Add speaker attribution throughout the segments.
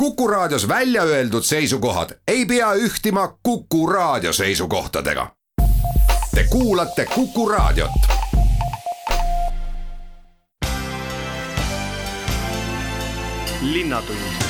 Speaker 1: Kuku Raadios välja öeldud seisukohad ei pea ühtima Kuku Raadio seisukohtadega. Te kuulate Kuku Raadiot.
Speaker 2: Linnatund.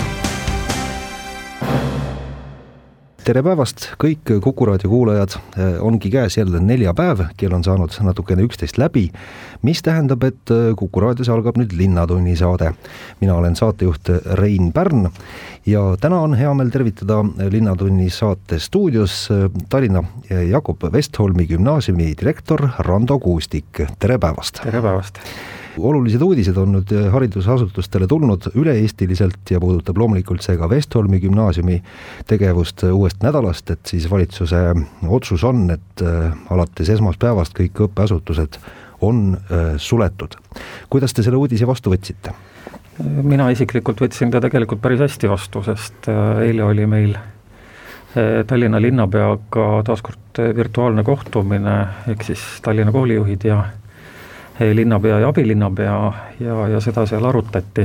Speaker 3: Tere päevast, kõik Kuku Raadio kuulajad, ongi käes jälle neljapäev, kell on saanud natukene 11 läbi, mis tähendab, et Kuku Raadios algab nüüd Linnatunni saade. Mina olen saatejuht Rein Pärn ja täna on hea meel tervitada Linnatunni saate stuudios Tallinna Jakob Westholmi gümnaasiumi direktor Rando Kuustik. Tere päevast!
Speaker 2: Tere päevast!
Speaker 3: Olulised uudised on nüüd haridusasutustele tulnud üle-eestiliselt ja puudutab loomulikult see ka Westholmi gümnaasiumi tegevust uuest nädalast, et siis valitsuse otsus on, et alates esmaspäevast kõik õppeasutused on suletud. Kuidas te selle uudise vastu võtsite?
Speaker 2: Mina isiklikult võtsin ta tegelikult päris hästi vastu, sest eile oli meil Tallinna linnapeaga taaskord virtuaalne kohtumine, ehk siis Tallinna koolijuhid ja linnapea ja abilinnapea ja seda seal arutati,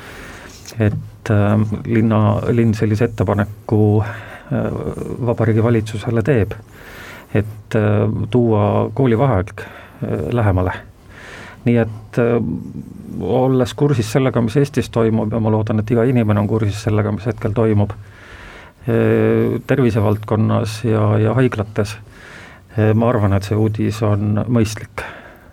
Speaker 2: et linn sellise ettepaneku Vabariigi valitsusele teeb, et tuua koolivaheaeg lähemale. Nii et olles kursis sellega, mis Eestis toimub, ja ma loodan, et iga inimene on kursis sellega, mis hetkel toimub tervisevaldkonnas ja haiglates, ma arvan, et see uudis on mõistlik.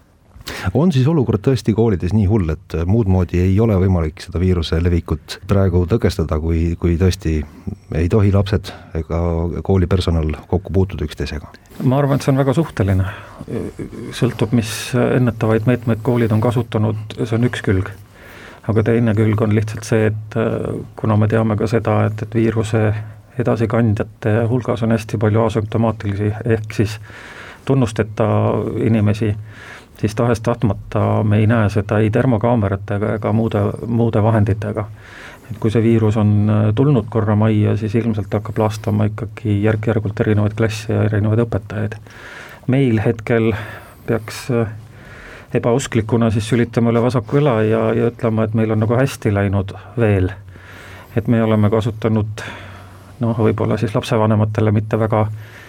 Speaker 3: On siis olukord tõesti koolides nii hull, et muud moodi ei ole võimalik seda viiruse levikut praegu tõkestada, kui tõesti ei tohi lapsed ega koolipersonal kokku puutuda üksteisega?
Speaker 2: Ma arvan, et see on väga suhteline. Sõltub, mis ennetavaid meetmeid koolid on kasutanud, see on üks külg. Aga teine külg on lihtsalt see, et kuna me teame ka seda, et viiruse edasikandjate hulgas on hästi palju asümptomaatilisi, ehk siis tunnusteta inimesi, siis tahes-tahtmata me ei näe seda ei termokaameratega ega muude vahenditega. Et kui see viirus on tulnud korra majja, siis ilmselt hakkab lastama ikkagi järk-järgult erinevaid klassi ja erinevaid õpetajaid. Meil hetkel peaks ebausklikuna siis sülitama üle vasaku õla ja ütlema, et meil on nagu hästi läinud veel. Et me oleme kasutanud, võib-olla siis lapsevanematele mitte väga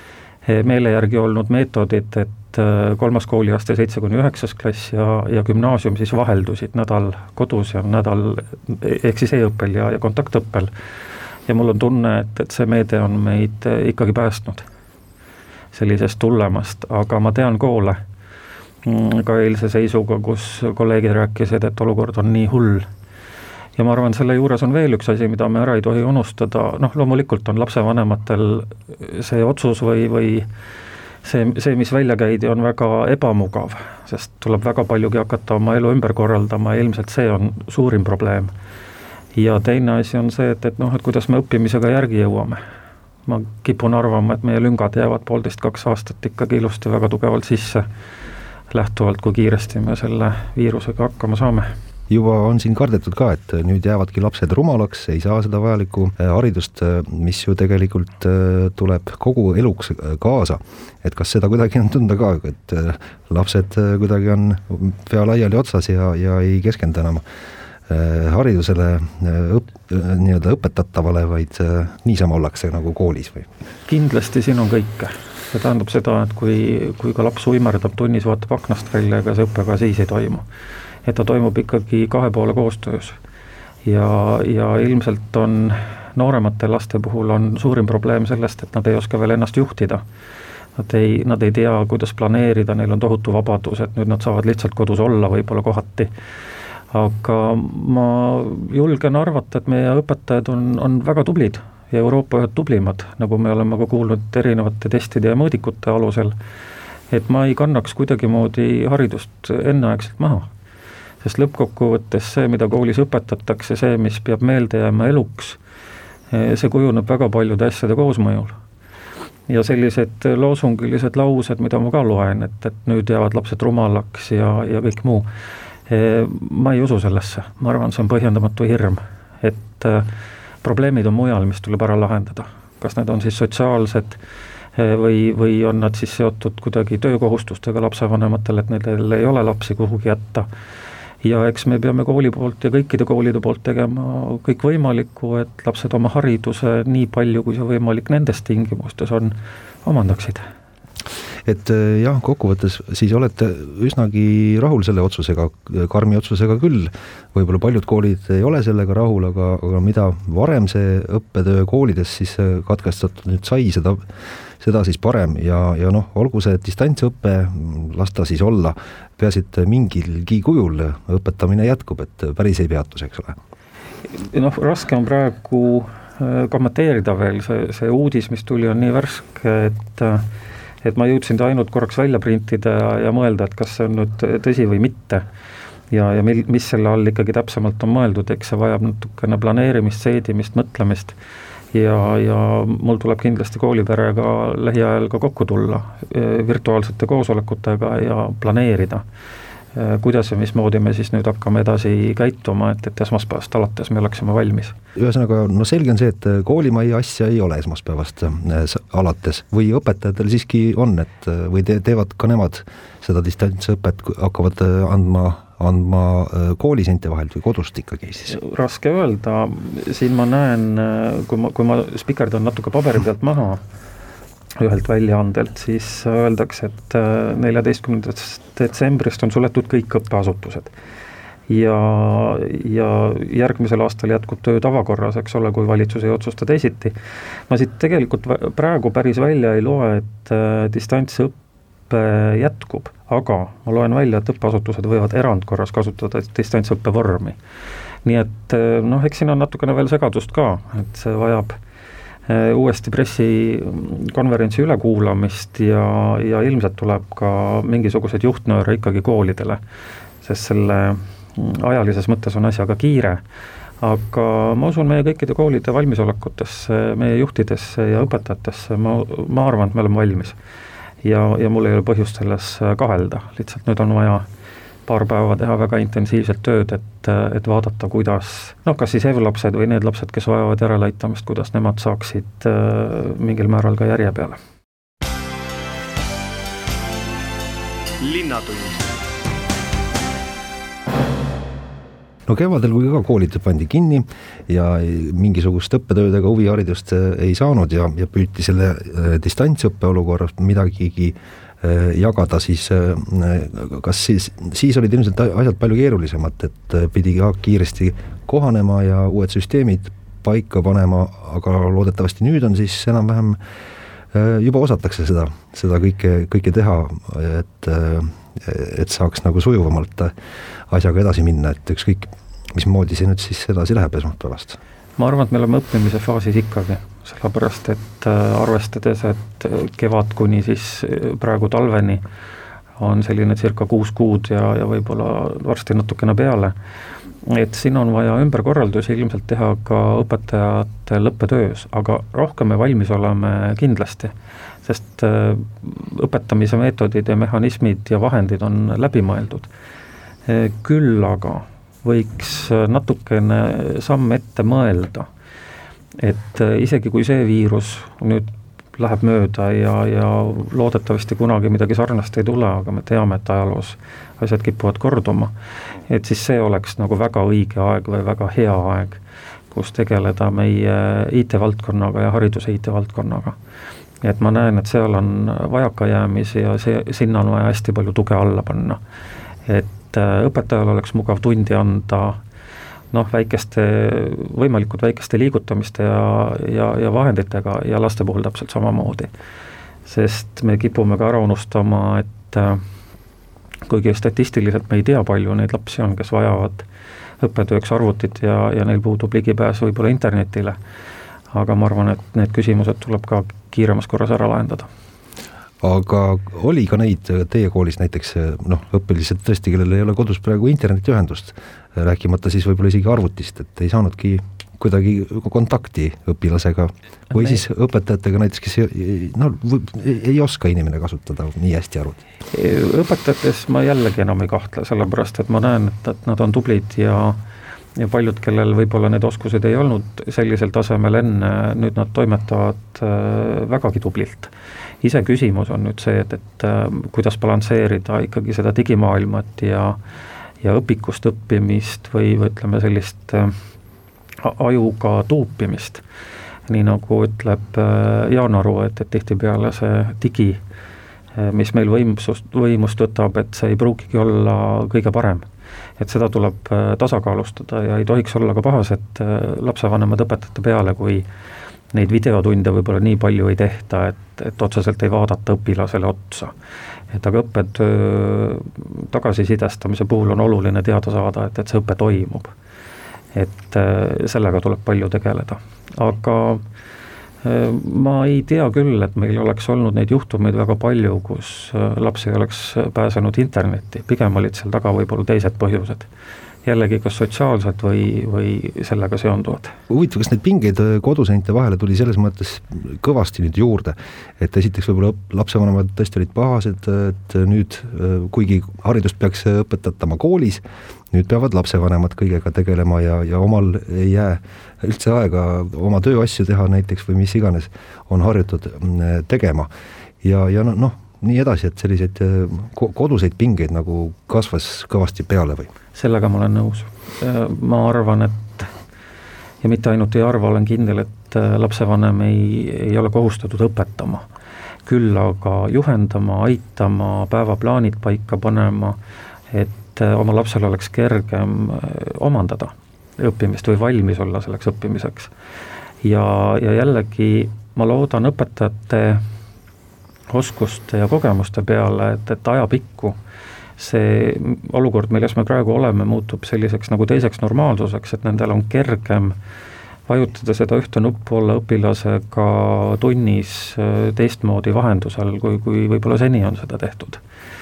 Speaker 2: meele järgi olnud meetodid, et 3. kooliaste 7-9. klass ja gümnaasium siis vaheldusid nädal kodus ja nädal ehk siis e-õppel ja kontaktõppel. Ja mul on tunne, et see meede on meid ikkagi päästnud sellisest tullemast, aga ma tean koole ka eilse seisuga, kus kolleegid rääkisid, et olukord on nii hull. Ja ma arvan, selle juures on veel üks asi, mida me ära ei tohi unustada. Loomulikult on lapsevanematel see otsus või see, mis välja käidi, on väga ebamugav, sest tuleb väga paljugi hakata oma elu ümber korraldama ja ilmselt see on suurim probleem. Ja teine asi on see, et kuidas me õppimisega järgi jõuame. Ma kipun arvama, et meie lüngad jäävad 1,5-2 aastat ikkagi ilusti väga tugevalt sisse, lähtuvalt kui kiiresti me selle viirusega hakkama saame.
Speaker 3: Juba on siin kardetud ka, et nüüd jäävadki lapsed rumalaks, ei saa seda vajalikku haridust, mis ju tegelikult tuleb kogu eluks kaasa. Et kas seda kuidagi on tunda ka, et lapsed kuidagi on pea laiali otsas ja ei keskenda enam haridusele õpetatavale, vaid niisama ollakse nagu koolis või?
Speaker 2: Kindlasti siin on kõike. See tähendab seda, et kui ka laps uimerdab tunnis, vaatab aknast välja, ega see õppega siis ei toimu. Et ta toimub ikkagi 2 poole koostöös ja ilmselt on nooremate laste puhul on suurim probleem sellest, et nad ei oska veel ennast juhtida. Nad ei tea, kuidas planeerida, neil on tohutu vabadus, et nüüd nad saavad lihtsalt kodus olla võib-olla kohati. Aga ma julgen arvata, et meie õpetajad on väga tublid ja Euroopa ühed tublimad, nagu me oleme ka kuulnud erinevate testide ja mõõdikute alusel, et ma ei kannaks kuidagimoodi haridust enneaegselt maha. Sest lõppkokkuvõttes see, mida koolis õpetatakse, see, mis peab meelde jääma eluks, see kujuneb väga paljude asjade koosmõjul. Ja sellised loosungilised laused, mida ma ka loen, et nüüd jäävad lapsed rumalaks ja kõik muu, ma ei usu sellesse. Ma arvan, see on põhjendamatu hirm, et probleemid on mujal, mis tuleb ära lahendada. Kas need on siis sotsiaalsed või on nad siis seotud kuidagi töökohustustega lapsevanematel, et neil ei ole lapsi kuhugi jätta. ja eks me peame kooli poolt ja kõikide koolide poolt tegema kõik võimalikku, et lapsed oma hariduse nii palju, kui see võimalik nendes tingimustes on, omandaksid.
Speaker 3: Et jah, kokkuvõttes siis olete üsnagi rahul selle otsusega, karmi otsusega küll, võib-olla paljud koolid ei ole sellega rahul, aga mida varem see õppetöö koolides siis katkestatud nüüd sai, seda siis parem ja olgu see distantsõpe, las ta siis olla, peaasi, et mingilgi kujul õpetamine jätkub, et päris ei peatus, eks ole.
Speaker 2: Raske on praegu kommenteerida veel, see uudis, mis tuli, on nii värske, et ma jõudsin ta ainult korraks välja printida ja mõelda, et kas see on nüüd tõsi või mitte ja mis selle all ikkagi täpsemalt on mõeldud, eks see vajab natukene planeerimist, seedimist, mõtlemist ja mul tuleb kindlasti kooliperega lähiajal ka kokku tulla virtuaalsete koosolekutega ja planeerida, kuidas ja mismoodi me siis nüüd hakkame edasi käituma, et esmaspäevast alates me oleksime valmis.
Speaker 3: Ühesõnaga, selge on see, et koolimai asja ei ole esmaspäevast alates või õpetajatel siiski on, et või teevad ka nemad seda distantsõpet, hakkavad andma kooliseinte vahelt või kodust ikkagi siis?
Speaker 2: Raske öelda, siin ma näen, kui ma spikerdan natuke paberi pealt maha ühelt väljaandelt, siis öeldakse, et 14. detsembrist on suletud kõik õppeasutused ja järgmisel aastal jätkub töö tavakorras, eks ole, kui valitsus ei otsusta teisiti. Ma siit tegelikult praegu päris välja ei loe, et distantsõppe jätkub, aga ma loen välja, et õppeasutused võivad erandkorras kasutada distantsõppe vormi. Nii et eks siin on natukene veel segadust ka, et see vajab uuesti pressikonverentsi ülekuulamist ja ilmselt tuleb ka mingisugused juhtnööre ikkagi koolidele, sest selle ajalises mõttes on asjaga kiire, aga ma usun meie kõikide koolide valmisolekutesse, meie juhtidesse ja õpetajatesse, ma arvan, et me oleme valmis ja mul ei ole põhjust selles kahelda, lihtsalt nüüd on vaja paar päeva teha väga intensiivselt tööd, et vaadata, kuidas, kas siis EV-lapsed või need lapsed, kes vajavad järeleaitamist, kuidas nemad saaksid mingil määral ka järje peale.
Speaker 4: Linnatund.
Speaker 3: Kevadel, kui ka koolid pandi kinni ja mingisugust õppetöödega huviharidust ei saanud ja püüti selle distantsõppe olukorras midagigi jagada, siis kas siis olid ilmselt asjad palju keerulisemad, et pidi ka kiiresti kohanema ja uued süsteemid paika panema, aga loodetavasti nüüd on siis enam-vähem juba osatakse seda kõike teha, et saaks nagu sujuvamalt asjaga edasi minna, et ükskõik mismoodi see nüüd siis edasi läheb esmaspäevast.
Speaker 2: Ma arvan, et me oleme õppimise faasis ikkagi, sellepärast, et arvestades, et kevad kuni siis praegu talveni on selline circa 6 kuud ja võib-olla varsti natukene peale, et siin on vaja ümberkorraldusi ilmselt teha ka õpetajate õppetöös, aga rohkem me valmis oleme kindlasti, sest õpetamise meetodid ja mehhanismid ja vahendid on läbimõeldud. Küll aga võiks natukene samm ette mõelda, et isegi kui see viirus nüüd läheb mööda ja loodetavasti kunagi midagi sarnast ei tule, aga me teame, et ajaloos asjad kipuvad korduma, et siis see oleks nagu väga õige aeg või väga hea aeg, kus tegeleda meie IT-valdkonnaga ja hariduse IT-valdkonnaga. Et ma näen, et seal on vajakajäämisi ja sinna on vaja hästi palju tuge alla panna. Et õpetajal oleks mugav tundi anda võimalikult väikeste liigutamiste ja vahenditega ja laste puhul täpselt samamoodi. Sest me kipume ka ära unustama, et kuigi statistiliselt me ei tea palju neid lapsi on, kes vajavad õppetööks arvutit ja neil puudub ligipääs võib-olla internetile, aga ma arvan, et need küsimused tuleb ka kiiremas korras ära lahendada.
Speaker 3: Aga oli ka neid teie koolis näiteks õpilised tõesti, kellel ei ole kodus praegu internetiühendust, rääkimata siis võib-olla isegi arvutist, et ei saanudki kuidagi kontakti õpilasega või siis õpetajatega näiteks, kes ei oska inimene kasutada nii hästi arvutit.
Speaker 2: Õpetajates ma jällegi enam ei kahtle, sellepärast, et ma näen, et nad on tublid ja paljud, kellel võib-olla need oskused ei olnud sellisel tasemel enne, nüüd nad toimetavad vägagi tublilt. Ise küsimus on nüüd see, et kuidas balansseerida ikkagi seda digimaailmat ja õpikust õppimist või ütleme sellist ajuga tuupimist. Nii nagu ütleb Jaan Aru, et tihtipeale see digi, mis meil võimust võtab, et see ei pruugigi olla kõige parem. Et seda tuleb tasakaalustada ja ei tohiks olla ka pahas, et lapsevanemad õpetajate peale, kui neid videotunde võib-olla nii palju ei tehta, et otseselt ei vaadata õpilasele otsa. Et aga õppetöö tagasisidestamise puhul on oluline teada saada, et see õpe toimub. Et sellega tuleb palju tegeleda. Aga ma ei tea küll, et meil oleks olnud neid juhtumeid väga palju, kus laps ei oleks pääsenud internetti. Pigem olid seal taga võib-olla teised põhjused. Jällegi kas sotsiaalsed või sellega seonduvad.
Speaker 3: Huvitav, kas neid pingeid koduseinte vahele tuli selles mõttes kõvasti nüüd juurde, et esiteks võib-olla lapsevanemad tõesti olid pahased, et nüüd, kuigi haridust peaks õpetatama koolis, nüüd peavad lapsevanemad kõigega tegelema ja omal ei jää üldse aega oma tööasju teha näiteks või mis iganes on harjutud tegema. Ja nii edasi, et selliseid koduseid pingeid nagu kasvas kõvasti peale või? Sellega
Speaker 2: ma olen nõus. Ma arvan, et ja mitte ainult ei arva, olen kindel, et lapsevanem ei ole kohustatud õpetama. Küll aga juhendama, aitama, päevaplaanid paika panema, et oma lapsel oleks kergem omandada õppimist või valmis olla selleks õppimiseks. Ja jällegi ma loodan õpetajate oskuste ja kogemuste peale, et ajapikku see olukord, milles me praegu oleme, muutub selliseks nagu teiseks normaalsuseks, et nendel on kergem vajutada seda ühte nuppu, olla õpilasega tunnis teistmoodi vahendusel, kui võib-olla seni on seda tehtud.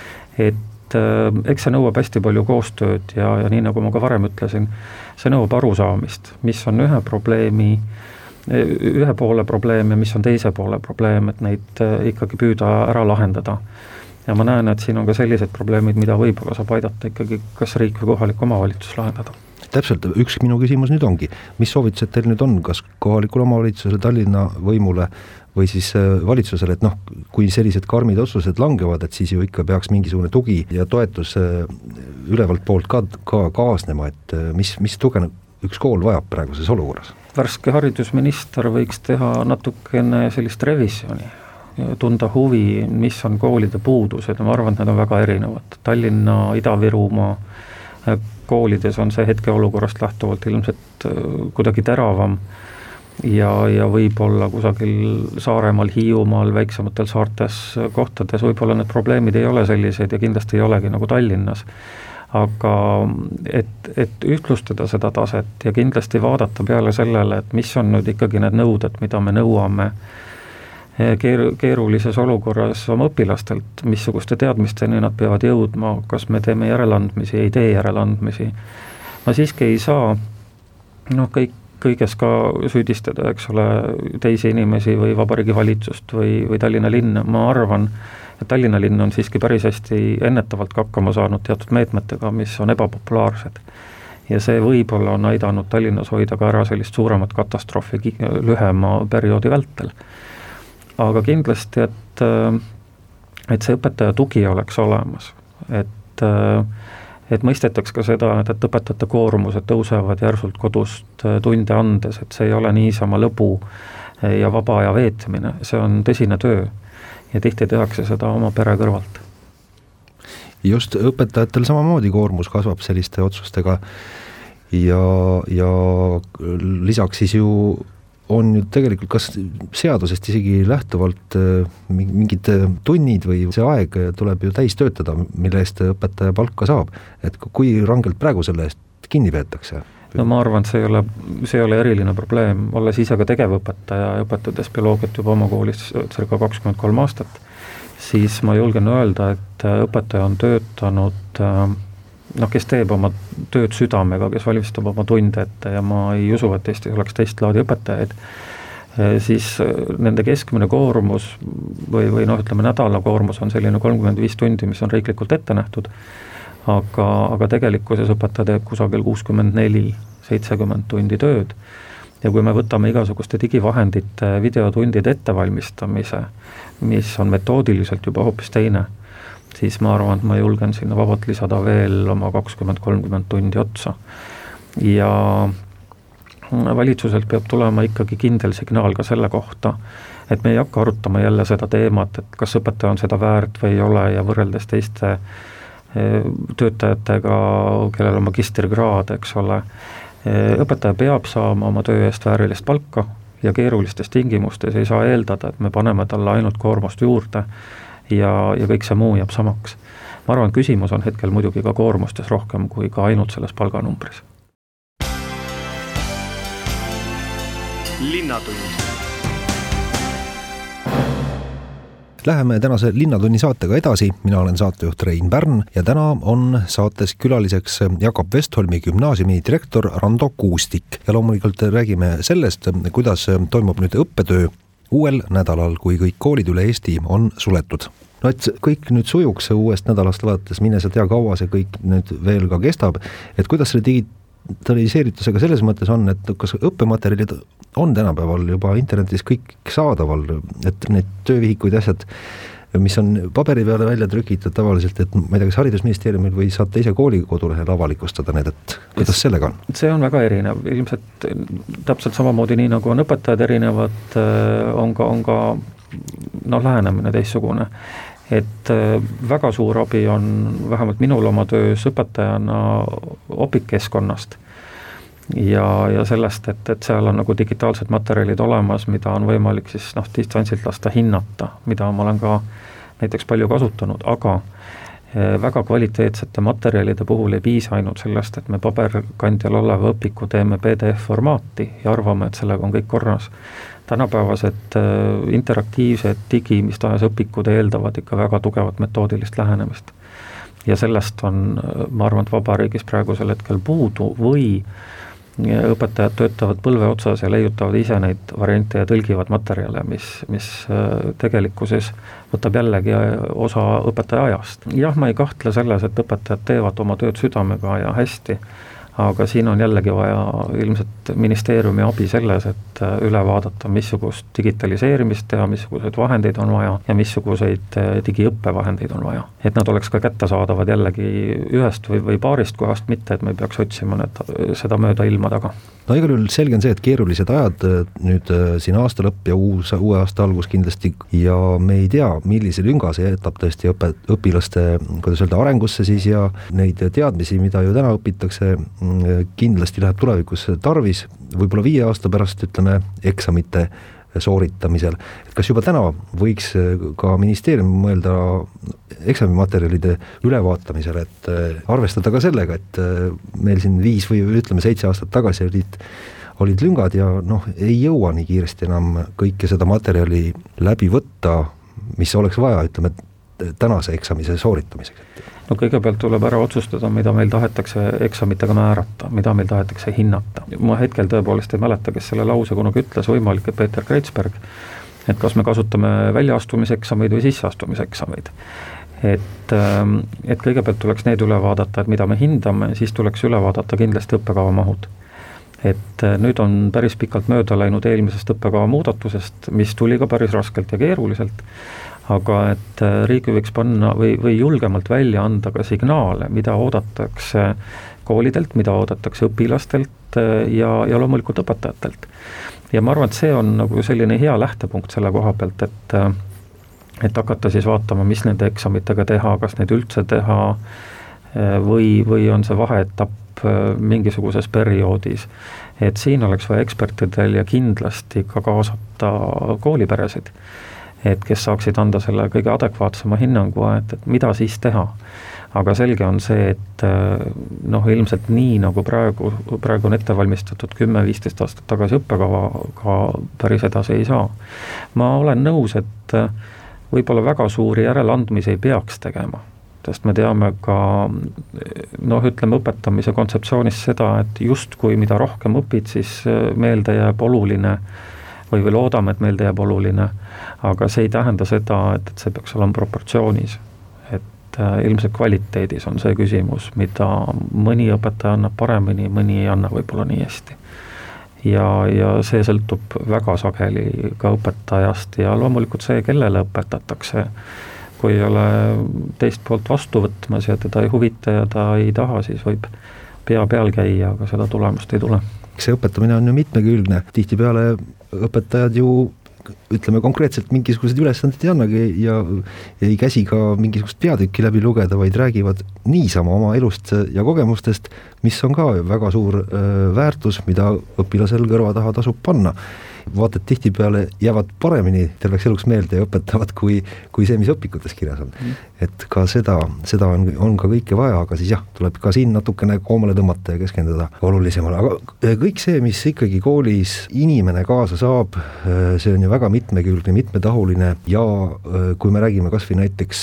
Speaker 2: Et eks see nõuab hästi palju koostööd ja nii nagu ma ka varem ütlesin, see nõuab arusaamist, mis on ühe poole probleem ja mis on teise poole probleem, et neid ikkagi püüda ära lahendada. Ja ma näen, et siin on ka sellised probleemid, mida võib-olla saab aidata ikkagi kas riik või kohalik omavalitsus lahendada.
Speaker 3: Täpselt, üks minu küsimus nüüd ongi, mis soovitused teil nüüd on, kas kohalikul omavalitsusele, Tallinna võimule või siis valitsusele, et kui sellised karmid otsused langevad, et siis ju ikka peaks mingisugune tugi ja toetus ülevalt poolt ka kaasnema, et mis tuge üks kool vajab praeguses olukorras?
Speaker 2: Värske haridusminister võiks teha natukene sellist revisjoni, tunda huvi, mis on koolide puudused, ma arvan, et need on väga erinevad. Tallinna, Ida-Virumaa koolides on see hetke olukorrast lähtuvalt ilmselt kuidagi teravam ja võib-olla kusagil Saaremaal, Hiiumaal, väiksematel saartes kohtades võib-olla need probleemid ei ole sellised ja kindlasti ei olegi nagu Tallinnas. Aga et ühtlustada seda taset ja kindlasti vaadata peale sellele, et mis on nüüd ikkagi need nõuded, mida me nõuame keerulises olukorras oma õpilastelt, missuguste teadmisteni nad peavad jõudma, kas me teeme järeleandmisi, ei tee järeleandmisi. Ma siiski ei saa kõiges ka süüdistada, eks ole, teisi inimesi või Vabariigi valitsust või Tallinna linna. Ma arvan, et Tallinna linn on siiski päris hästi ennetavalt hakkama saanud teatud meetmetega, mis on ebapopulaarsed. Ja see võib-olla on aidanud Tallinnas hoida ka ära sellist suuremat katastroofi lühema perioodi vältel. Aga kindlasti, et see õpetaja tugi oleks olemas, et mõistetaks ka seda, et õpetajate koormused tõusevad järsult kodust tunde andes, et see ei ole niisama lõbu ja vaba aja veetmine, see on tõsine töö ja tihti tehakse seda oma pere kõrvalt.
Speaker 3: Just õpetajatel samamoodi koormus kasvab selliste otsustega ja lisaks siis ju on ju tegelikult kas seadusest isegi lähtuvalt mingid tunnid või see aeg tuleb ju täis töötada, mille eest õpetaja palka saab. Et kui rangelt praegu selle eest kinni peetakse?
Speaker 2: No ma arvan, et see ei ole eriline probleem. Olles ise ka tegevõpetaja ja õpetades bioloogiat juba oma koolis circa 23 aastat, siis ma julgen öelda, et õpetaja on töötanud kes teeb oma tööd südamega, kes valmistab oma tunde ette ja ma ei usu, et Eestis oleks teist laadi õpetajaid, siis nende keskmine koormus või ütleme nädala koormus on selline 35 tundi, mis on riiklikult ette nähtud, aga tegelikkuses õpetaja teeb kusagil 64-70 tundi tööd ja kui me võtame igasuguste digivahendite videotundide ettevalmistamise, mis on metoodiliselt juba hoopis teine, siis ma arvan, et ma julgen sinna vabalt lisada veel oma 20-30 tundi otsa. Ja valitsuselt peab tulema ikkagi kindel signaal ka selle kohta, et me ei hakka arutama jälle seda teemat, et kas õpetaja on seda väärt või ei ole ja võrreldes teiste töötajatega, kellel on magistrikraad, eks ole. Õpetaja peab saama oma töö eest väärilist palka ja keerulistes tingimustes ei saa eeldada, et me paneme talle ainult koormust juurde ja kõik see muu jääb samaks. Ma arvan, küsimus on hetkel muidugi ka koormustes rohkem kui ka ainult selles palganumbris.
Speaker 4: Linnatund.
Speaker 3: Läheme tänase Linnatunni saatega edasi, mina olen saatejuht Rein Pärn ja täna on saates külaliseks Jakob Westholmi gümnaasiumi direktor Rando Kuustik ja loomulikult räägime sellest, kuidas toimub nüüd õppetöö uuel nädalal, kui kõik koolid üle Eesti on suletud. No et kõik nüüd sujuks uuest nädalast alates, mine sa tea kaua see kõik nüüd veel ka kestab, et kuidas selle digitaliseeritusega selles mõttes on, et kas õppematerjalid on tänapäeval juba internetis kõik saadaval, et need töövihikuid ja asjad, mis on paberi peale välja trükitud tavaliselt, et ma ei tea, kas haridusministeeriumil või saate ise kooli kodulehel avalikustada need, et kuidas sellega on?
Speaker 2: See on väga erinev, ilmselt täpselt samamoodi nii nagu on õpetajad erinevad, on ka lähenemine teissugune. Et väga suur abi on vähemalt minul oma töös õpetajana opikkeskkonnast ja sellest, et seal on nagu digitaalsed materjalid olemas, mida on võimalik siis distantsilt lasta hinnata, mida ma olen ka näiteks palju kasutanud, aga väga kvaliteetsete materjalide puhul ei piisa ainult sellest, et me paberkandjal oleva õpiku teeme PDF-formaati ja arvame, et sellega on kõik korras. Tänapäevased interaktiivsed digi, mis tahes õpikud eeldavad ikka väga tugevat metoodilist lähenemist. Ja sellest on, ma arvan, et vabariigis praegusel hetkel puudu või õpetajad töötavad põlve otsas ja leiutavad ise neid variante ja tõlgivad materjale, mis tegelikkuses võtab jällegi osa õpetaja ajast. Jah, ma ei kahtle selles, et õpetajad teevad oma tööd südamega ja hästi, aga siin on jällegi vaja ilmselt ministeeriumi abi selles, et üle vaadata, missugust digitaliseerimist teha, missuguseid vahendeid on vaja ja missuguseid digiõppevahendeid on vaja. Et nad oleks ka kättesaadavad jällegi ühest või paarist kohast, mitte et me ei peaks otsima seda mööda ilma taga.
Speaker 3: No igal juhul selge on see, et keerulised ajad nüüd siin aasta lõpp ja uue aasta algus kindlasti ja me ei tea, millise lünga see jätab tõesti õpilaste, kuidas öelda, arengusse siis ja neid teadmisi, mida ju täna õpitakse, kindlasti läheb tulevikus tarvis, võib-olla 5 aasta pärast ütleme eksamite sooritamisel. Et kas juba täna võiks ka ministeerium mõelda eksamimaterjalide ülevaatamisel, et arvestada ka sellega, et meil siin 5 või ütleme 7 aastat tagasi olid lüngad ja ei jõua nii kiiresti enam kõike seda materjali läbi võtta, mis oleks vaja, ütleme, tänase eksamise sooritamiseks.
Speaker 2: No kõigepealt tuleb ära otsustada, mida meil tahetakse eksamitega määrata, mida meil tahetakse hinnata. Ma hetkel tõepoolest ei mäleta, kes selle lause kunagi ütles, võimalik, et Peeter Kreitsberg, et kas me kasutame väljaastumiseksameid või sisseastumiseksameid. Et kõigepealt tuleks need üle vaadata, et mida me hindame, siis tuleks üle vaadata kindlasti õppekava mahud. Et nüüd on päris pikalt mööda läinud eelmisest õppekava muudatusest, mis tuli ka päris raskelt ja keeruliselt, aga et riik võiks panna või julgemalt välja anda ka signaale, mida oodatakse koolidelt, mida oodatakse õpilastelt ja loomulikult õpetajatelt. Ja ma arvan, et see on nagu selline hea lähtepunkt selle koha pealt, et hakata siis vaatama, mis nende eksamitega teha, kas neid üldse teha või on see vaheetapp mingisuguses perioodis. Et siin oleks vaja ekspertidel ja kindlasti ka kaasata kooliperesid, et kes saaksid anda selle kõige adekvaatsema hinnangu, et mida siis teha. Aga selge on see, et ilmselt nii nagu praegu on ette valmistatud 10-15 aastat tagasi õppekava ka päris edasi ei saa. Ma olen nõus, et võib-olla väga suuri järeleandmisi ei peaks tegema, sest me teame ka ütleme õpetamise kontseptsioonis seda, et justkui mida rohkem õpid, siis meelde jääb oluline või loodame, et meelde jääb oluline, aga see ei tähenda seda, et see peaks olema proportsioonis. Et ilmselt kvaliteedis on see küsimus, mida mõni õpetaja annab paremini, mõni ei anna võib-olla nii hästi. Ja see sõltub väga sageli ka õpetajast ja loomulikult see, kellele õpetatakse, kui ei ole teist poolt vastu võtmas ja teda ei huvita ja ta ei taha, siis võib pea peal käia, aga seda tulemust ei tule.
Speaker 3: See õpetamine on ju mitmekülgne, tihtipeale õpetajad ju ütleme konkreetselt mingisugused ülesanded ei annagi ja ei käsi ka mingisugust peatükki läbi lugeda, vaid räägivad niisama oma elust ja kogemustest, mis on ka väga suur väärtus, mida õpilasel kõrva taha tasub panna. Vaata, et tihtipeale jäävad paremini terveks eluks meelde ja õpetavad kui see, mis õpikutes kirjas on. Et ka seda on ka kõike vaja, aga siis jah, tuleb ka siin natukene koomale tõmmata ja keskenduda olulisemale. Aga kõik see, mis ikkagi koolis inimene kaasa saab, see on ju väga mitmekülgne, mitmetahuline ja kui me räägime kas või näiteks,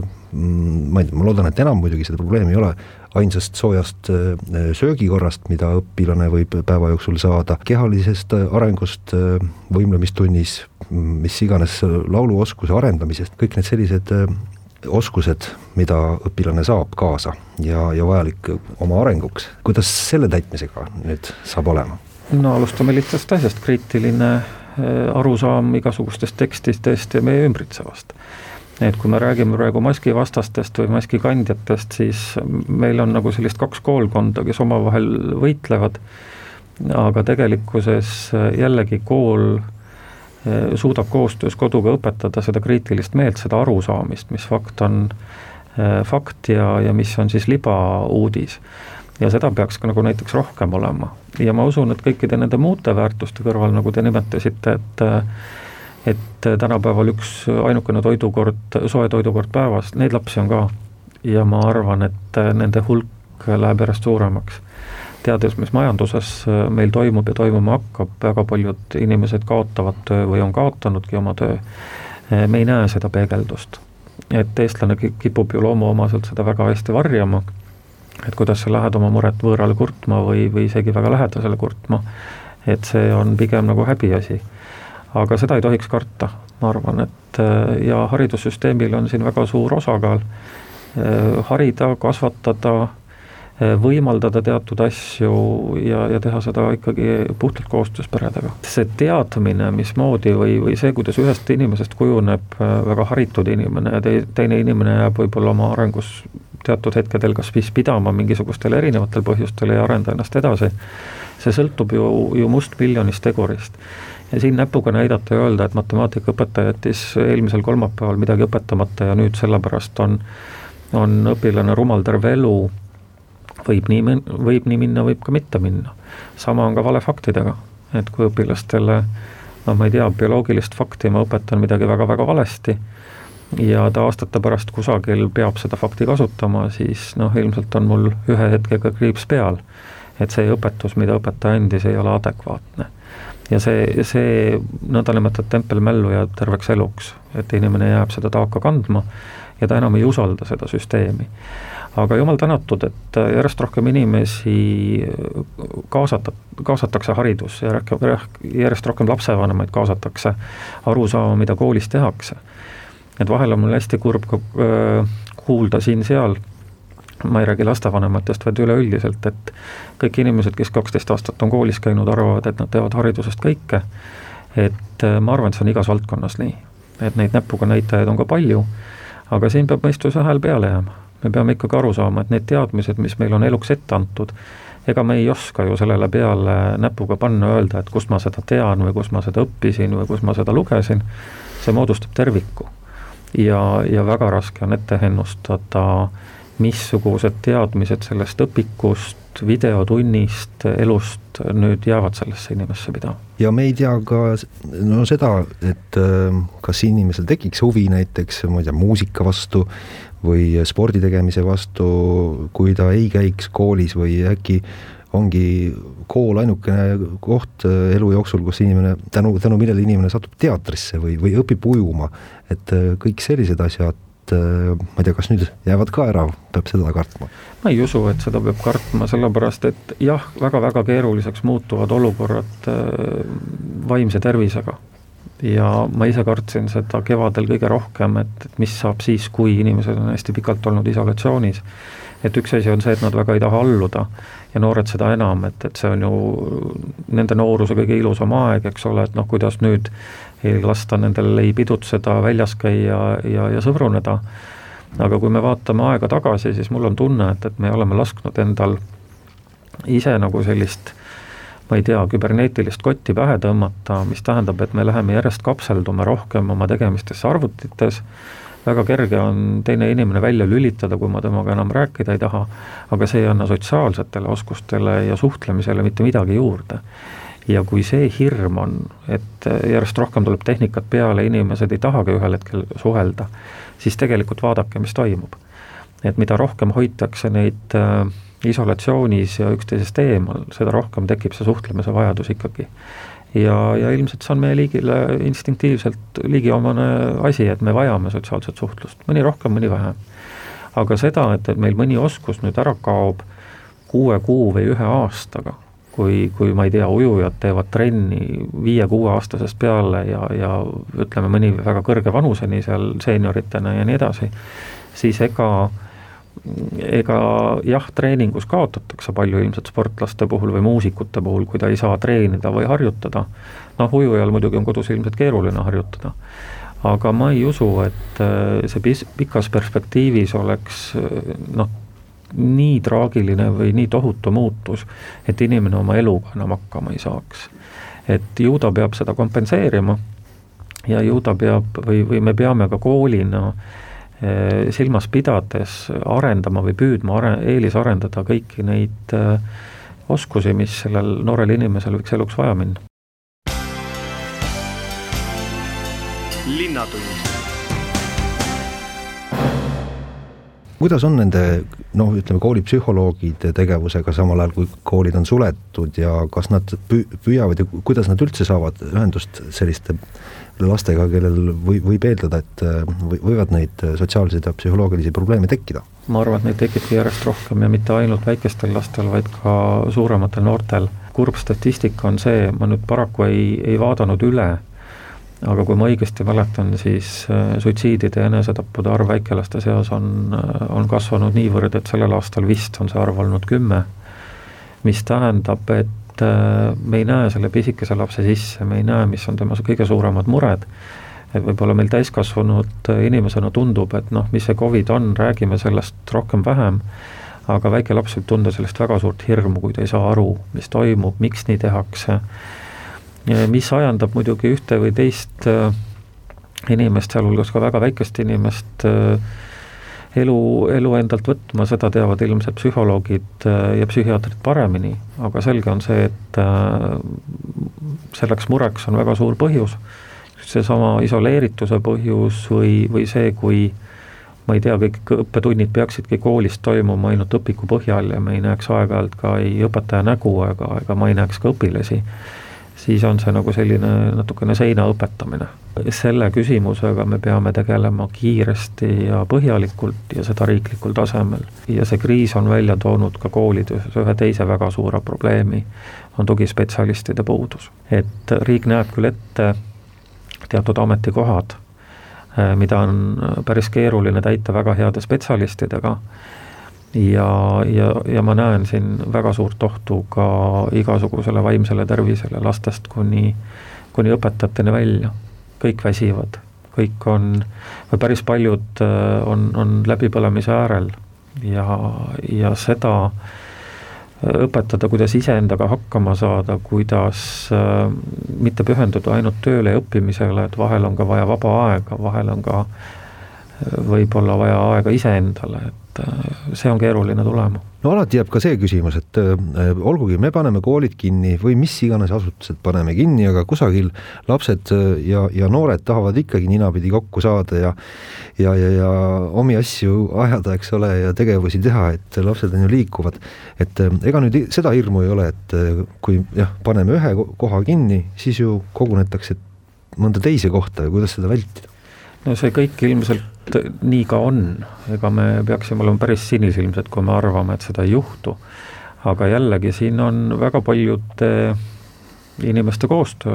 Speaker 3: ma loodan, et enam muidugi seda probleemi ei ole, ainsast soojast söögikorrast, mida õpilane võib päeva jooksul saada, kehalisest arengust võimlemistunnis, mis iganes lauluoskuse arendamisest, kõik need sellised oskused, mida õpilane saab kaasa ja vajalik oma arenguks. Kuidas selle täitmisega nüüd saab olema?
Speaker 2: No alustame lihtsast asjast, kriitiline arusaam igasugustest tekstidest ja meie ümbritsevast. Et kui me räägime praegu maskivastastest või maskikandjatest, siis meil on nagu sellist 2 koolkonda, kes omavahel võitlevad, aga tegelikkuses jällegi kool suudab koostöös koduga õpetada seda kriitilist meelt, seda arusaamist, mis fakt on fakt ja mis on siis libauudis. Ja seda peaks ka nagu näiteks rohkem olema. Ja ma usun, et kõikide nende muude väärtuste kõrval, nagu te nimetasite, et tänapäeval üks ainukene soe toidukord päevas, neid lapsi on ka. Ja ma arvan, et nende hulk läheb järjest suuremaks. Teades, mis majanduses meil toimub ja toimuma hakkab, väga paljud inimesed kaotavad töö või on kaotanudki oma töö. Me ei näe seda peegeldust. Et eestlane kipub ju loomuomaselt seda väga hästi varjama, et kuidas sa lähed oma muret võõrale kurtma või isegi väga lähedasele kurtma, et see on pigem nagu häbiasi. Aga seda ei tohiks karta, ma arvan, et ja haridussüsteemil on siin väga suur osakaal harida, kasvatada, võimaldada teatud asju ja teha seda ikkagi puhtalt koostöös peredega. See teadmine, mismoodi või see, kuidas ühest inimesest kujuneb väga haritud inimene ja teine inimene jääb võib-olla oma arengus teatud hetkedel kas pidama mingisugustel erinevatel põhjustel ja arenda ennast edasi, see sõltub ju mustmiljonist tegurist. Ja siin näpuga näidata ja öelda, et matemaatikaõpetaja jättis eelmisel kolmapäeval midagi õpetamata ja nüüd sellepärast on õpilane rumal terve elu, võib nii minna, võib ka mitte minna. Sama on ka valefaktidega, et kui õpilastele, ma ei tea, bioloogilist fakti ma õpetan midagi väga-väga valesti ja ta aastate pärast kusagil peab seda fakti kasutama, siis ilmselt on mul ühe hetkega kriips peal, et see õpetus, mida õpetaja andis, ei ole adekvaatne. Ja see nõndanimetatud tempelmällu jääb terveks eluks, et inimene jääb seda taaka kandma ja ta enam ei usalda seda süsteemi. Aga jumal tänatud, et järjest rohkem inimesi kaasatakse haridus ja järjest rohkem lapsevanemaid kaasatakse arusaama, mida koolis tehakse. Et vahel on mul hästi kurb kuulda siin-seal, ma ei räägi lastevanematest, vaid üleüldiselt, et kõik inimesed, kes 12 aastat on koolis käinud, arvavad, et nad teevad haridusest kõike. Et ma arvan, et see on igas valdkonnas nii. Et neid näpuga näitajaid on ka palju, aga siin peab mõistuse hääl peale jääma. Me peame ikkagi aru saama, et need teadmised, mis meil on eluks ette antud, ega me ei oska ju sellele peale näpuga panna öelda, et kust ma seda tean või kus ma seda õppisin või kus ma seda lugesin. See moodustab terviku. Ja väga raske on ette ennustada, missugused teadmised sellest õpikust, videotunnist, elust nüüd jäävad sellesse inimesse pidama.
Speaker 3: Ja me ei tea ka seda, et kas inimesel tekiks huvi näiteks muusika vastu või spordi tegemise vastu, kui ta ei käiks koolis või äkki ongi kool ainukene koht elu jooksul, kus inimene, tänu millele inimene satub teatrisse või õpib ujuma, et kõik sellised asjad, ma ei tea, kas nüüd jäävad ka ära, peab seda kartma?
Speaker 2: Ma ei usu, et seda peab kartma, sellepärast, et jah, väga-väga keeruliseks muutuvad olukorrad vaimse tervisega. ja ma ise kartsin seda kevadel kõige rohkem, et mis saab siis, kui inimesed on hästi pikalt olnud isolatsioonis. Et üks asi on see, et nad väga ei taha alluda ja noored seda enam, et see on ju nende nooruse kõige ilusam aeg, eks ole, et kuidas nüüd ei lasta nendel ei pidutseda, väljas käia ja sõbruneda. Aga kui me vaatame aega tagasi, siis mul on tunne, et me oleme lasknud endal ise nagu sellist, ma ei tea, küberneetilist kotti pähe tõmmata, mis tähendab, et me läheme järjest kapseldume rohkem oma tegemistesse arvutites. Väga kerge on teine inimene välja lülitada, kui ma temaga enam rääkida ei taha, aga see ei anna sotsiaalsetele oskustele ja suhtlemisele mitte midagi juurde. Ja kui see hirm on, et järjest rohkem tuleb tehnikat peale, inimesed ei tahagi ühel hetkel suhelda, siis tegelikult vaadake, mis toimub. Et mida rohkem hoitakse neid isolatsioonis ja üksteisest eemal, seda rohkem tekib see suhtlemise vajadus ikkagi. Ja ilmselt see on meie liigile instinktiivselt liigiomane asi, et me vajame sotsiaalset suhtlust, mõni rohkem, mõni vähem. Aga seda, et meil mõni oskus nüüd ära kaob 6 kuu või 1 aastaga, kui ma ei tea, ujujad teevad trenni 5-6 aastasest peale ja ütleme mõni väga kõrge vanuseni seal senioritena ja nii edasi, siis ega jah, treeningus kaotatakse palju ilmselt sportlaste puhul või muusikute puhul, kui ta ei saa treenida või harjutada. Ujujal muidugi on kodus ilmselt keeruline harjutada. Aga ma ei usu, et see pikas perspektiivis oleks nii traagiline või nii tohutu muutus, et inimene oma eluga enam hakkama ei saaks. Et ju ta peab seda kompenseerima ja ju ta peab või me peame ka koolina silmas pidades arendama või püüdma eelisarendada kõiki neid oskusi, mis sellel noorel inimesel võiks eluks vaja minna.
Speaker 4: Linnatund.
Speaker 3: Kuidas on nende, ütleme, koolipsühholoogide tegevusega samal ajal, kui koolid on suletud ja kas nad püüavad ja kuidas nad üldse saavad ühendust selliste lastega, kellel võib eeldada, et võivad neid sotsiaalseid ja psühholoogilisi probleeme tekkida?
Speaker 2: Ma arvan, et neid tekibki järjest rohkem ja mitte ainult väikestel lastel, vaid ka suurematel noortel. Kurb statistika on see, ma nüüd paraku ei vaadanud üle, aga kui ma õigesti mäletan, siis suitsiidide ja enesetappude arv väikelaste seas on kasvanud niivõrd, et sellel aastal vist on see arv olnud 10, mis tähendab, et me ei näe selle pisikese lapse sisse, me ei näe, mis on tema kõige suuremad mured. Et võib-olla meil täiskasvanud inimesena tundub, et mis see COVID on, räägime sellest rohkem vähem, aga väike laps võib tunda sellest väga suurt hirmu, kui ta ei saa aru, mis toimub, miks nii tehakse. Mis ajandab muidugi ühte või teist inimest, sealhulgas ka väga väikest inimest elu endalt võtma, seda teavad ilmselt psühholoogid ja psühhiaatrid paremini, aga selge on see, et selleks mureks on väga suur põhjus, seesama isoleerituse põhjus või see, kui ma ei tea, kõik õppetunnid peaksidki koolist toimuma ainult õpiku põhjal ja me ei näeks aeg-ajalt ka ei õpetaja nägu ega ma ei näeks ka õpilasi, siis on see nagu selline natukene seina õpetamine. Selle küsimusega me peame tegelema kiiresti ja põhjalikult ja seda riiklikul tasemel. Ja see kriis on välja toonud ka koolides ühe teise väga suure probleemi, on tugispetsialistide puudus. Et riik näeb küll ette teatud ametikohad, mida on päris keeruline täita väga heade spetsialistidega, ja ma näen siin väga suurt ohtu ka igasugusele vaimsele tervisele lastest kuni õpetajateni välja. Kõik väsivad, kõik või päris paljud on läbipõlemise äärel ja seda õpetada, kuidas iseendaga hakkama saada, kuidas mitte pühenduda ainult tööle ja õppimisele, et vahel on ka vaja vaba aega, vahel on ka võib-olla vaja aega iseendale, et see on keeruline tulema.
Speaker 3: No alati jääb ka see küsimus, et olgugi me paneme koolid kinni või mis iganes asutused paneme kinni, aga kusagil lapsed ja noored tahavad ikkagi ninapidi kokku saada ja omi asju ajada, eks ole, ja tegevusi teha, et lapsed on ju liikuvad. Et ega nüüd seda hirmu ei ole, et kui paneme ühe koha kinni, siis ju kogunetakse mõnda teise kohta ja kuidas seda vältida?
Speaker 2: No see kõik ilmselt nii ka on, ega me peaksime olema päris sinisilmsed, kui me arvame, et seda ei juhtu. Aga jällegi siin on väga paljude inimeste koostöö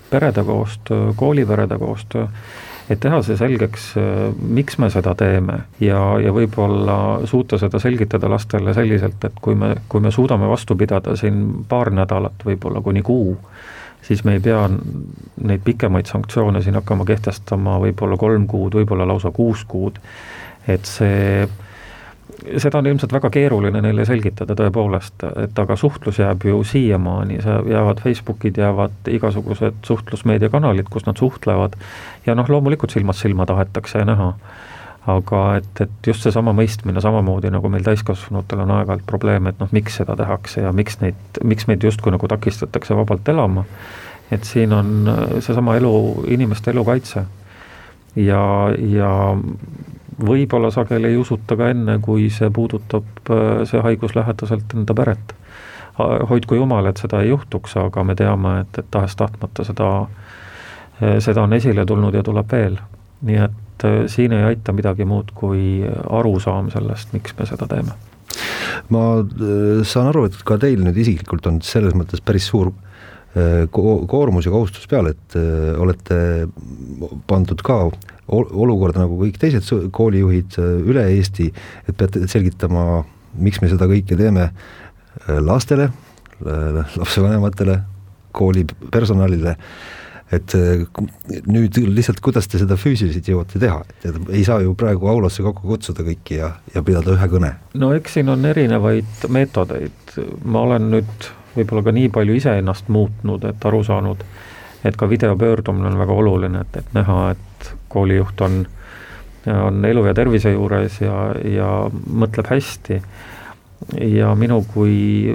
Speaker 2: perede koostöö, kooliperede koostöö, et teha see selgeks, miks me seda teeme ja võib-olla suuta seda selgitada lastele selliselt, et kui me suudame vastu pidada siin paar nädalat, võib-olla kuni kuu, siis me ei pea neid pikemaid sanktsioone siin hakkama kehtestama võib-olla 3 kuud, võib-olla lausa 6 kuud, et seda on ilmselt väga keeruline neile selgitada tõepoolest, et aga suhtlus jääb ju siiamaani, jäävad Facebookid, jäävad igasugused suhtlusmeediakanalid, kus nad suhtlevad ja loomulikult silmast silma tahetakse näha, aga et just seesama mõistmine samamoodi nagu meil täiskasvanutel on aeg-ajalt probleem, et miks seda tehakse ja miks meid justkui nagu takistatakse vabalt elama, et siin on seesama inimeste elukaitse ja võib-olla sageli ei usuta ka enne, kui see puudutab see haigus lähedaselt enda peret. Hoidku jumal, et seda ei juhtuks, aga me teame, et tahes-tahtmata seda on esile tulnud ja tuleb veel. Nii et siin ei aita midagi muud kui arusaam sellest, miks me seda teeme.
Speaker 3: Ma saan aru, et ka teil nüüd isiklikult on selles mõttes päris suur koormus ja kohustus peale, et olete pandud ka olukorda nagu kõik teised koolijuhid üle Eesti, et peate selgitama, miks me seda kõike teeme lastele, lapsevanematele, kooli personalile, et nüüd lihtsalt kuidas te seda füüsiliselt jõuate teha, et ei saa ju praegu aulasse kokku kutsuda kõiki ja pidada ühe kõne.
Speaker 2: No eks siin on erinevaid meetodeid, ma olen nüüd võib-olla ka nii palju ise ennast muutnud, et aru saanud, et ka videopöördumine on väga oluline, et näha, et koolijuht on elu ja tervise juures ja mõtleb hästi ja minu kui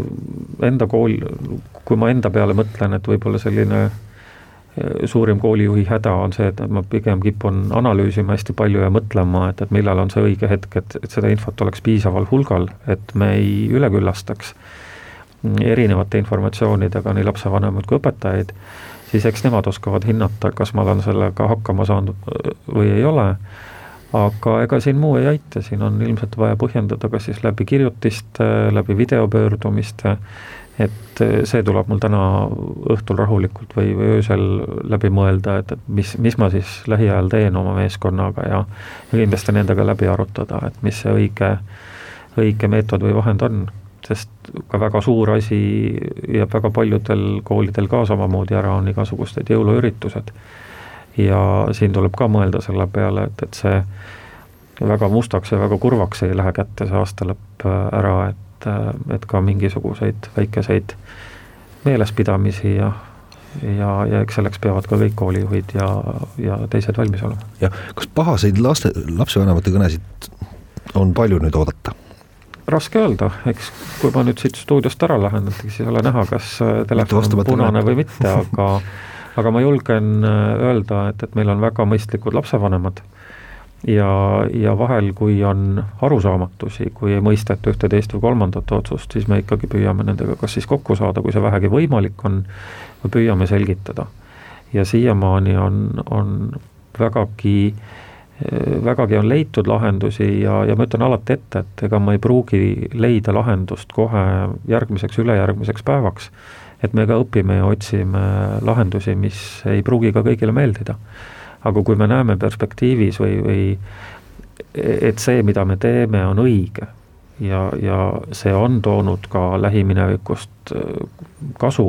Speaker 2: ma enda peale mõtlen, et võib-olla selline suurim koolijuhi häda on see, et ma pigem kipun analüüsima hästi palju ja mõtlema, et millal on see õige hetk, et seda infot oleks piisaval hulgal, et me ei üleküllastaks erinevate informatsioonidega nii lapsevanemad kui õpetajaid, siis eks nemad oskavad hinnata, kas ma olen sellega hakkama saanud või ei ole, aga ega siin muu ei aita, siin on ilmselt vaja põhjendada ka siis läbi kirjutiste, läbi videopöördumiste, et see tuleb mul täna õhtul rahulikult või öösel läbi mõelda, et mis ma siis lähiajal teen oma meeskonnaga ja kindlasti nendega läbi arutada, et mis see õige meetod või vahend on. Sest ka väga suur asi ja väga paljudel koolidel ka samamoodi ära on igasugused jõuluüritused. Ja siin tuleb ka mõelda selle peale, et see väga mustaks ja väga kurvaks ei lähe kätte see aastalõpp ära, et ka mingisuguseid väikeseid meelespidamisi ja eks selleks peavad ka kõik koolijuhid ja teised valmis olema.
Speaker 3: Ja kas pahaseid lapsevanemate kõnesid on palju nüüd oodata?
Speaker 2: Raske öelda, eks kui ma nüüd siit stuudiost ära lähen, siis ei ole näha, kas telefon on punane või mitte, aga ma julgen öelda, et meil on väga mõistlikud lapsevanemad ja vahel, kui on arusaamatusi, kui ei mõisteta ühte, teist või kolmandat otsust, siis me ikkagi püüame nendega kas siis kokku saada, kui see vähegi võimalik on, või püüame selgitada. Ja siiamaani on vägagi on leitud lahendusi ja ma ütlen alati ette, et ega ma ei pruugi leida lahendust kohe järgmiseks, ülejärgmiseks päevaks, et me ka õpime ja otsime lahendusi, mis ei pruugi ka kõigile meeldida. Aga kui me näeme perspektiivis või et see, mida me teeme, on õige ja see on toonud ka lähiminevikust kasu,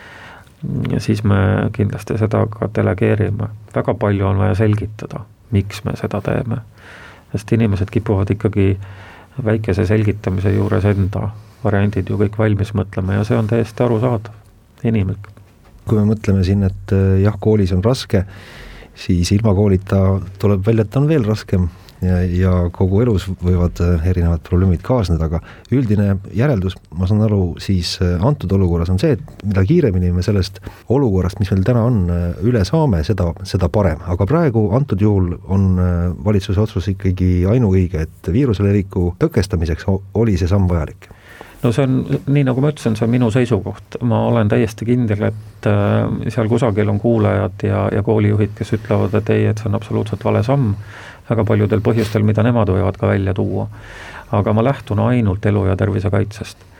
Speaker 2: siis me kindlasti seda ka delegeerime. Väga palju on vaja selgitada, miks me seda teeme. Sest inimesed kipuvad ikkagi väikese selgitamise juures enda variandid ju kõik valmis mõtlema ja see on täiesti arusaadav, inimlik.
Speaker 3: Kui me mõtleme siin, et jah, koolis on raske, siis ilma koolita tuleb välja, et on veel raskem ja kogu elus võivad erinevad probleemid kaasneda, aga üldine järeldus, ma saan aru, siis antud olukorras on see, et mida kiiremini me sellest olukorrast, mis meil täna on, üle saame, seda parem. Aga praegu antud juhul on valitsuse otsus ikkagi ainuõige, et viiruse leviku tõkestamiseks oli see samm vajalik.
Speaker 2: No see on, nii nagu ma ütlesin, see on minu seisukoht. Ma olen täiesti kindel, et seal kusagil on kuulajad ja koolijuhid, kes ütlevad, et ei, et see on absoluutselt vale samm, väga paljudel põhjustel, mida nemad võivad ka välja tuua. Aga ma lähtun ainult elu ja tervise kaitsest.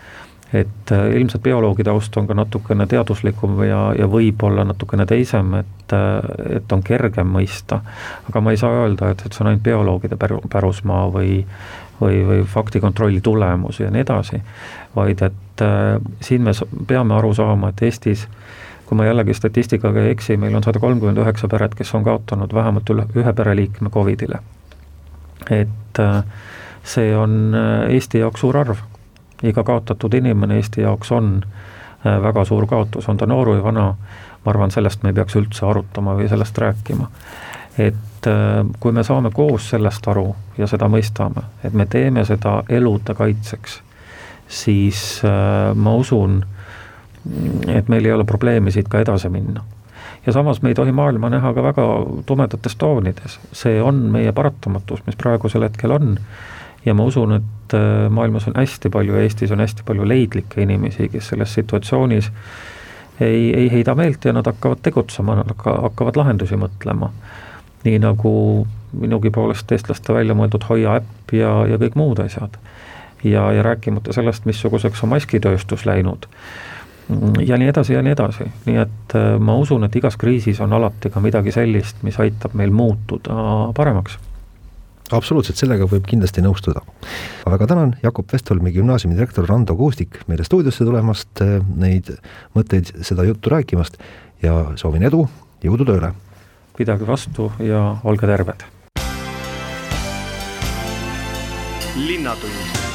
Speaker 2: et ilmselt bioloogi taust on ka natukene teaduslikum ja võib-olla natukene teisem, et on kergem mõista, aga ma ei saa öelda, et see on ainult bioloogide pärusmaa või faktikontrolli tulemus ja nii edasi, vaid et siin me peame aru saama, et Eestis, kui ma jällegi statistikaga ei eksi, meil on 139 peret, kes on kaotanud vähemalt ühe pereliikme COVIDile. Et see on Eesti jaoks suur arv. Iga kaotatud inimene Eesti jaoks on väga suur kaotus, on ta noor või vana, ma arvan, sellest me ei peaks üldse arutama või sellest rääkima. Et kui me saame koos sellest aru ja seda mõistame, et me teeme seda elude kaitseks, siis ma usun, et meil ei ole probleemi siit ka edasi minna. Ja samas me ei tohi maailma näha ka väga tumedates toonides. See on meie paratamatus, mis praegusel hetkel on. Ja ma usun, et maailmas on hästi palju, Eestis on hästi palju leidlikke inimesi, kes selles situatsioonis ei heida meelt ja nad hakkavad tegutsema, nad hakkavad lahendusi mõtlema. Nii nagu minugi poolest eestlaste välja mõeldud Hoia äpp ja kõik muud asjad. Ja rääkimata sellest, missuguseks on maskitööstus läinud. Ja nii edasi ja nii edasi. Nii et ma usun, et igas kriisis on alati ka midagi sellist, mis aitab meil muutuda paremaks.
Speaker 3: Absoluutselt, sellega võib kindlasti nõustuda. Väga tänan Jakob Vestholmi gümnaasiumi direktor Rando Kuustik meile stuudiosse tulemast, neid mõtteid, seda juttu rääkimast ja soovin edu, jõudu tööle.
Speaker 2: Pidage vastu ja olge terved.
Speaker 4: Linnatund.